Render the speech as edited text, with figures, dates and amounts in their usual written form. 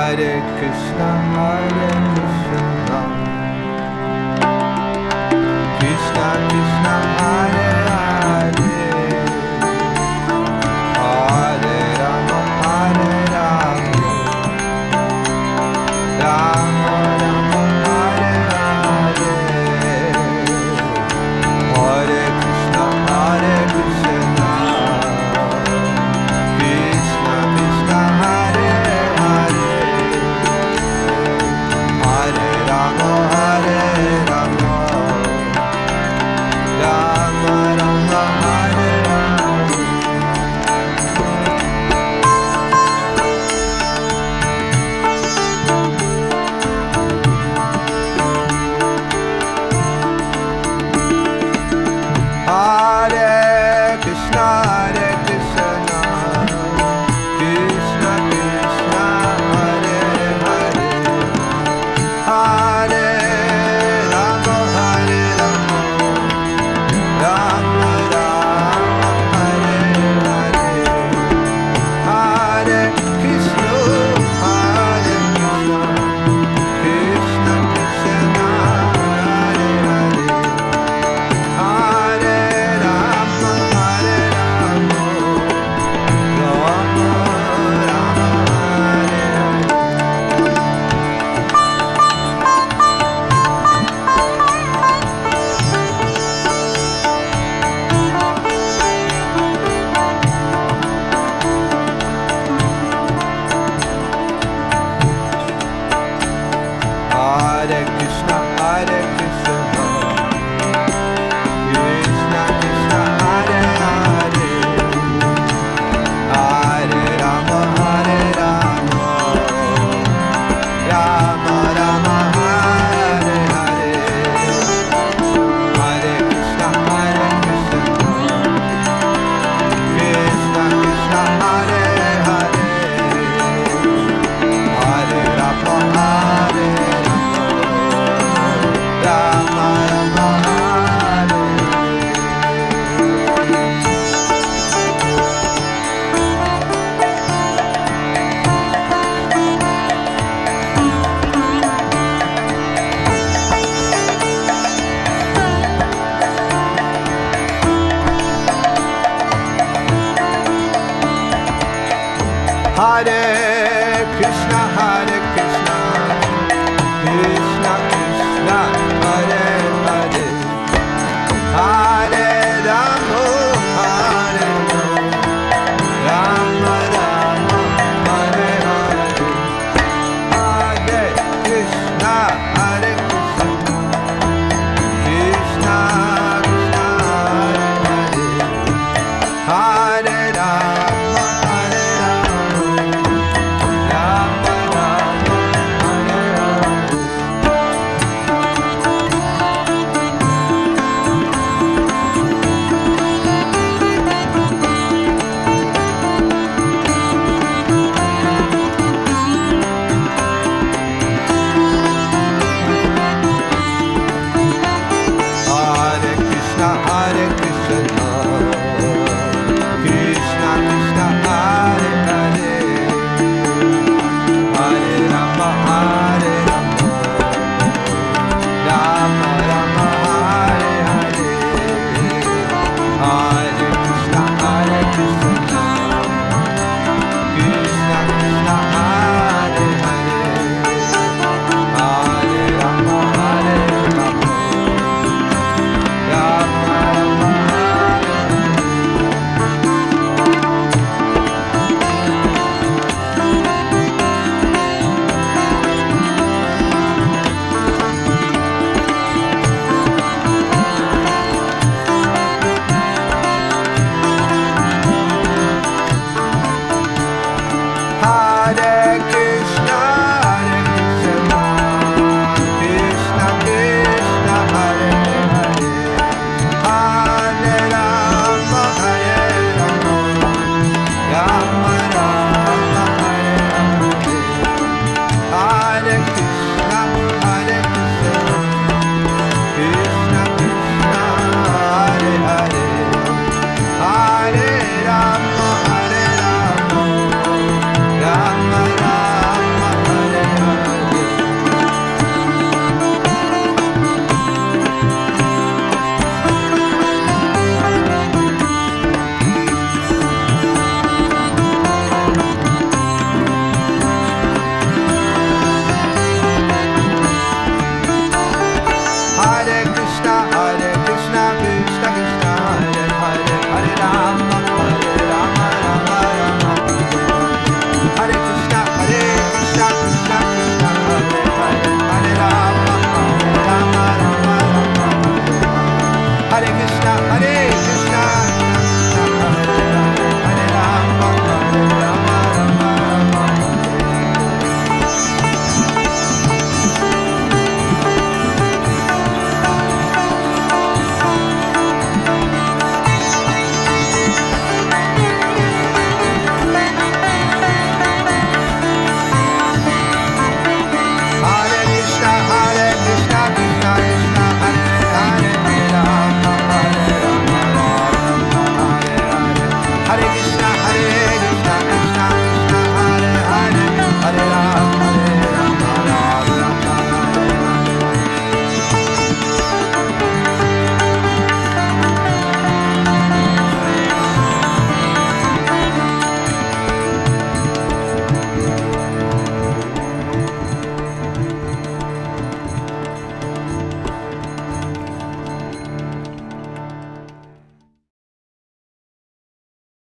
Krishna, Krishna Krishna, Hare Hare, Hare Rama, Hare Rama, Rama Rama, Hare Hare, Hare Krishna, Hare Krishna, Krishna Krishna, Hare Hare, Hare Rama, Hare Rama, Rama Rama, Hare Hare. Hare Krishna, Hare Krishna, Krishna Krishna, Hare Hare, Hare Rama, Hare Rama, Rama Rama, Hare Hare, Hare Krishna, Hare Krishna, Krishna Krishna, Hare Hare, Hare Rama, Hare Rama, Rama Rama, Hare Hare Krishna, Hare Krishna, Krishna Krishna, Hare Hare, Hare Rama, Hare Rama, Rama Rama, Hare Hare, Hare Krishna, Hare Krishna, Krishna Krishna, Hare Hare, Hare Rama, Hare Rama, Rama Rama, Hare Hare Krishna, Hare Krishna, Krishna Krishna,